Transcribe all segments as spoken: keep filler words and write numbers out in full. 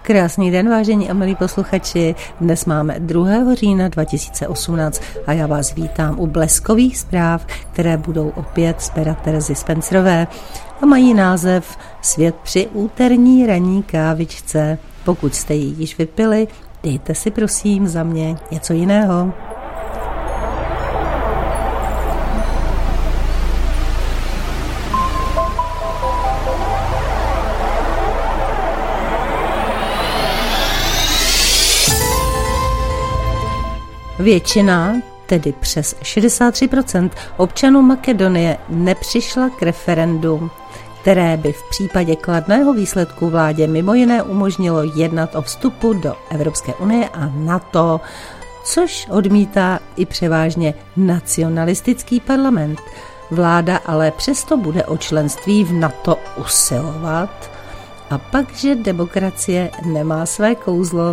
Krásný den, vážení a milí posluchači. Dnes máme druhého října dva tisíce osmnáct a já vás vítám u bleskových zpráv, které budou opět z pera Terezy Spencerové a mají název Svět při úterní ranní kávičce. Pokud jste ji již vypili, dejte si prosím za mě něco jiného. Většina, tedy přes šedesát tři procent občanů Makedonie nepřišla k referendu, které by v případě kladného výsledku vládě mimo jiné umožnilo jednat o vstupu do Evropské unie a NATO, což odmítá i převážně nacionalistický parlament. Vláda ale přesto bude o členství v NATO usilovat a pak, že demokracie nemá své kouzlo.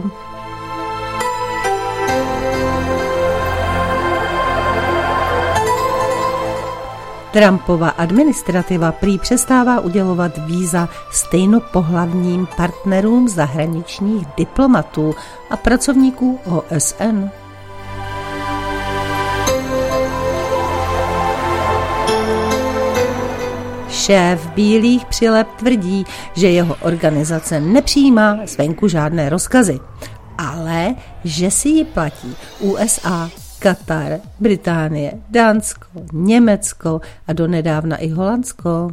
Trumpova administrativa prý přestává udělovat víza stejnopohlavním partnerům zahraničních diplomatů a pracovníků O S N. Šéf Bílých přileb tvrdí, že jeho organizace nepřijímá zvenku žádné rozkazy, ale že si ji platí U S A, Katar, Británie, Dánsko, Německo a donedávna i Holandsko.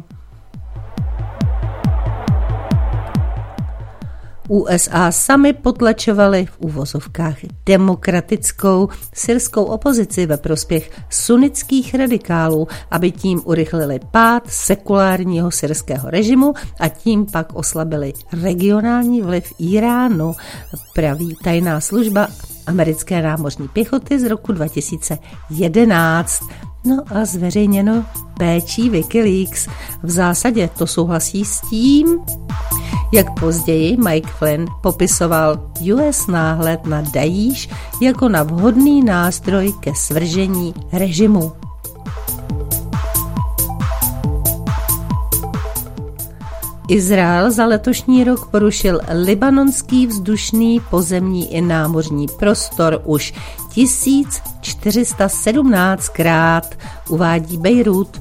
U S A sami potlačovali v uvozovkách demokratickou syrskou opozici ve prospěch sunnických radikálů, aby tím urychlili pád sekulárního syrského režimu a tím pak oslabili regionální vliv Iránu, praví tajná služba americké námořní pěchoty z roku dva tisíce jedenáct. No a zveřejněno péčí Wikileaks. V zásadě to souhlasí s tím, jak později Mike Flynn popisoval U S náhled na Daíš jako na vhodný nástroj ke svržení režimu. Izrael za letošní rok porušil libanonský vzdušný, pozemní i námořní prostor už tisíc čtyři sta sedmnáctkrát, uvádí Bejrút.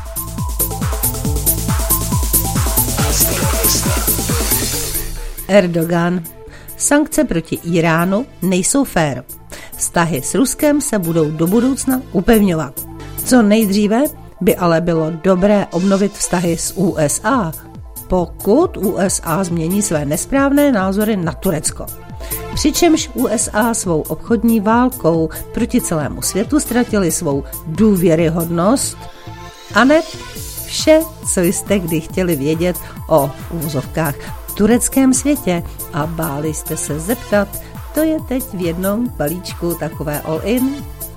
Erdogan. Sankce proti Iránu nejsou fér. Vztahy s Ruskem se budou do budoucna upevňovat. Co nejdříve by ale bylo dobré obnovit vztahy s U S A, pokud U S A změní své nesprávné názory na Turecko. Přičemž U S A svou obchodní válkou proti celému světu ztratili svou důvěryhodnost a ne vše, co jste kdy chtěli vědět o uvozovkách tureckém světě a báli jste se zeptat, to je teď v jednom balíčku takové all-in.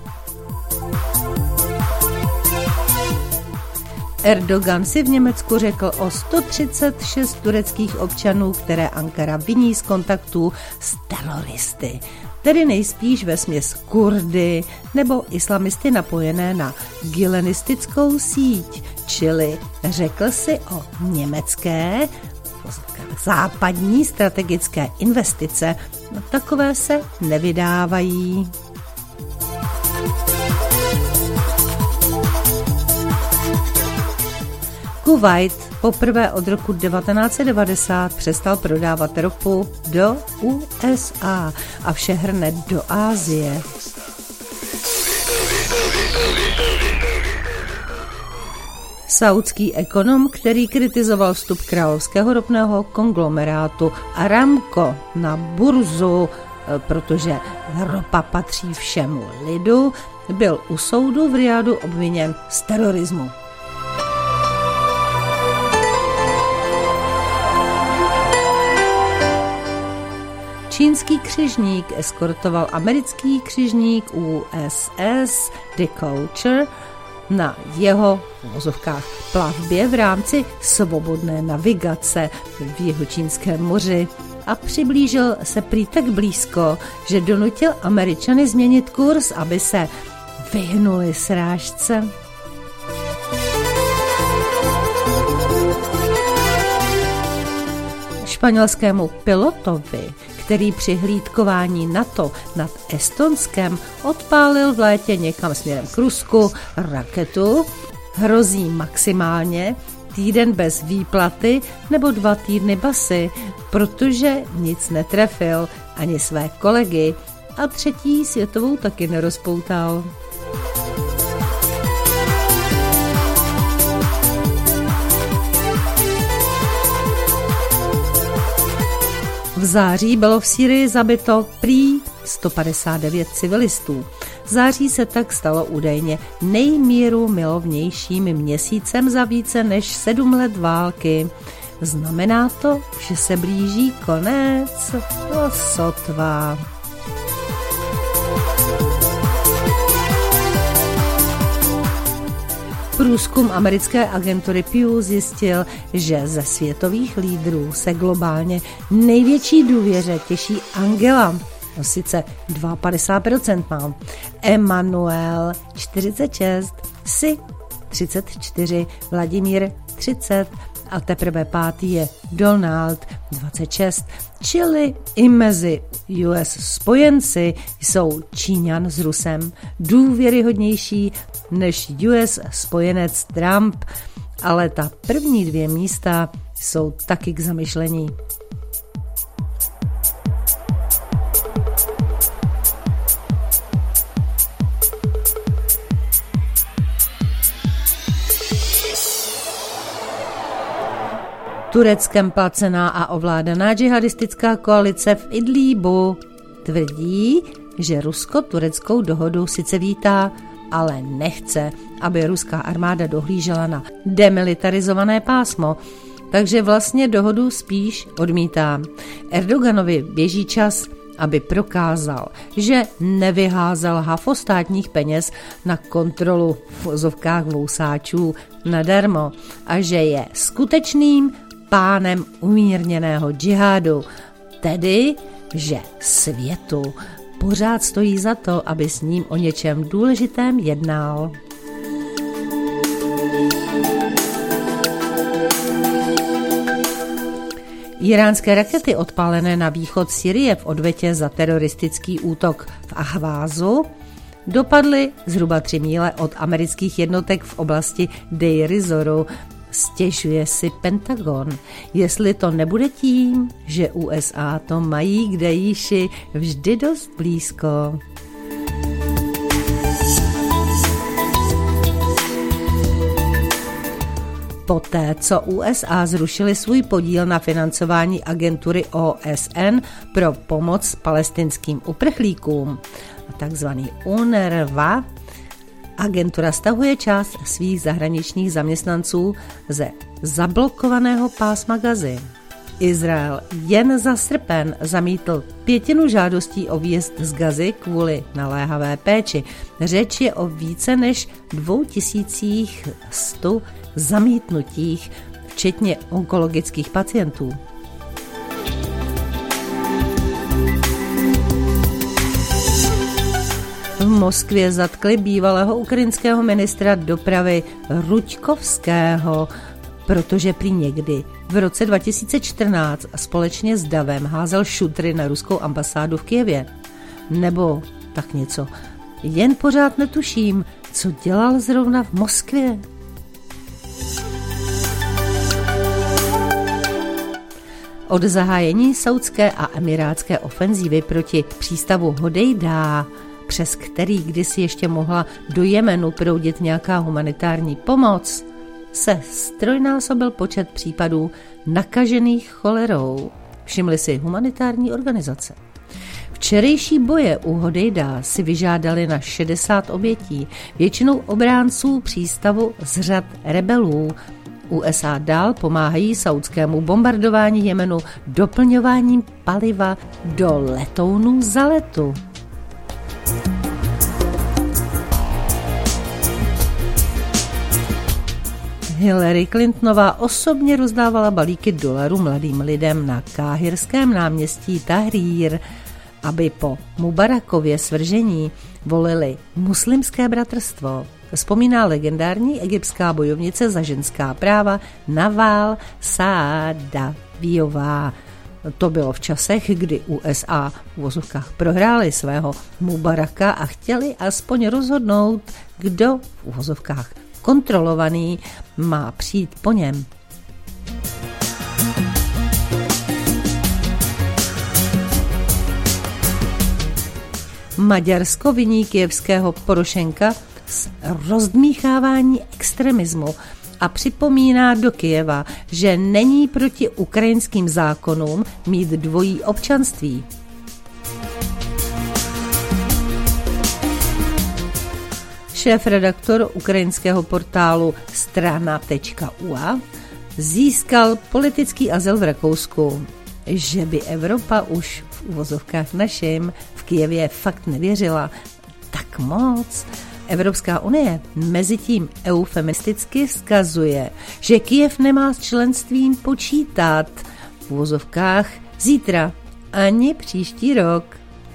Erdogan si v Německu řekl o sto třicet šest tureckých občanů, které Ankara viní z kontaktů s teroristy, tedy nejspíš vesměs Kurdy nebo islamisty napojené na gylenistickou síť, čili řekl si o německé západní strategické investice. No, takové se nevydávají. Kuvajt poprvé od roku devatenáct set devadesát přestal prodávat ropu do U S A a vše hrne do Asie. Saúdský ekonom, který kritizoval vstup královského ropného konglomerátu Aramco na burzu, protože ropa patří všemu lidu, byl u soudu v Riadu obviněn z terorismu. Čínský křižník eskortoval americký křižník U S S Decatur na jeho v vozovkách plavbě v rámci svobodné navigace v Jihočínském moři a přiblížil se prý tak blízko, že donutil Američany změnit kurz, aby se vyhnuli srážce. španělskému pilotovi, který při hlídkování NATO nad Estonskem odpálil v létě někam směrem k Rusku raketu, hrozí maximálně týden bez výplaty nebo dva týdny basy, protože nic netrefil ani své kolegy a třetí světovou taky nerozpoutal. V září bylo v Sýrii zabito prý sto padesát devět civilistů. Září se tak stalo údajně nejmíru milovnějším měsícem za více než sedm let války. Znamená to, že se blíží konec? O sotva. Průzkum americké agentury Pew zjistil, že ze světových lídrů se globálně největší důvěře těší Angela, no sice padesát dva procent mám, Emmanuel čtyřicet šest, Xi třicet čtyři, Vladimír třicet a teprve pátý je Donald dvacet šest, čili i mezi U S spojenci jsou Číňan s Rusem důvěryhodnější než U S spojenec Trump, ale ta první dvě místa jsou taky k zamyšlení. Tureckem placená a ovládaná džihadistická koalice v Idlíbu tvrdí, že Rusko tureckou dohodu sice vítá, ale nechce, aby ruská armáda dohlížela na demilitarizované pásmo, takže vlastně dohodu spíš odmítá. Erdoganovi běží čas, aby prokázal, že nevyházel hafo státních peněz na kontrolu v vozovkách vousáčů nadarmo a že je skutečným pánem umírněného džihádu, tedy, že světu pořád stojí za to, aby s ním o něčem důležitém jednal. Iránské rakety odpálené na východ Sýrie v odvetě za teroristický útok v Ahvázu dopadly zhruba tři míle od amerických jednotek v oblasti Deir Zoru. Stěžuje si Pentagon, jestli to nebude tím, že U S A to mají k Daeši vždy dost blízko. Poté, co U S A zrušili svůj podíl na financování agentury O S N pro pomoc palestinským uprchlíkům, takzvaný UNRWA, agentura stahuje část svých zahraničních zaměstnanců ze zablokovaného pásma Gazy. Izrael jen za srpen zamítl pětinu žádostí o výjezd z Gazy kvůli naléhavé péči. Řeč je o více než dvou tisících stu zamítnutích, včetně onkologických pacientů. V Moskvě zatkli bývalého ukrajinského ministra dopravy Ruďkovského, protože prý někdy v roce dva tisíce čtrnáct společně s davem házel šutry na ruskou ambasádu v Kyjevě. Nebo tak něco. Jen pořád netuším, co dělal zrovna v Moskvě. Od zahájení saudské a emirátské ofenzívy proti přístavu Hodejda, přes který kdysi ještě mohla do Jemenu proudit nějaká humanitární pomoc, se strojnásobil počet případů nakažených cholerou. Všimli si humanitární organizace. Včerejší boje u Hodejda si vyžádali na šedesát obětí, většinou obránců přístavu z řad rebelů. U S A dál pomáhají saudskému bombardování Jemenu doplňováním paliva do letounů za letu. Hillary Clintonová osobně rozdávala balíky dolarů mladým lidem na káhirském náměstí Tahrir, aby po Mubarakově svržení volili muslimské bratrstvo. Vzpomíná legendární egyptská bojovnice za ženská práva Nawal Saadawiová. To bylo v časech, kdy U S A v uvozovkách prohráli svého Mubaraka a chtěli aspoň rozhodnout, kdo v uvozovkách kontrolovaný má přijít po něm. Maďarsko viní kyjevského Porošenka z rozdmíchávání extremismu a připomíná do Kyjeva, že není proti ukrajinským zákonům mít dvojí občanství. Šéfredaktor ukrajinského portálu strana tečka u a získal politický azyl v Rakousku. Že by Evropa už v uvozovkách našim v Kyjevě fakt nevěřila tak moc. Evropská unie mezitím eufemisticky vzkazuje, že Kyjev nemá s členstvím počítat v uvozovkách zítra ani příští rok.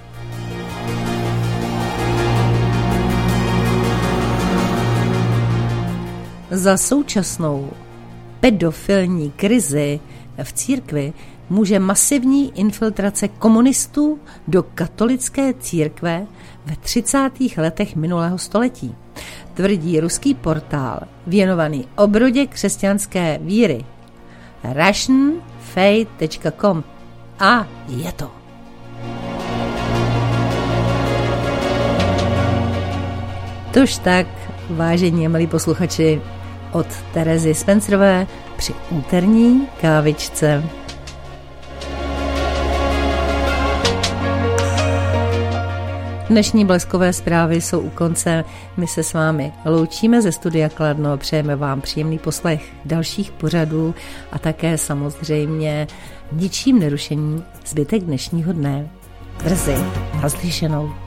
Za současnou pedofilní krizi v církvi může masivní infiltrace komunistů do katolické církve ve třicátých letech minulého století, tvrdí ruský portál věnovaný obrodě křesťanské víry russian faith tečka com. A je to. Tož tak, vážení a milí posluchači, od Terezy Spencerové při úterní kávičce. Dnešní bleskové zprávy jsou u konce. My se s vámi loučíme ze studia Kladno, přejeme vám příjemný poslech dalších pořadů a také samozřejmě ničím nerušení zbytek dnešního dne. Brzy naslyšenou.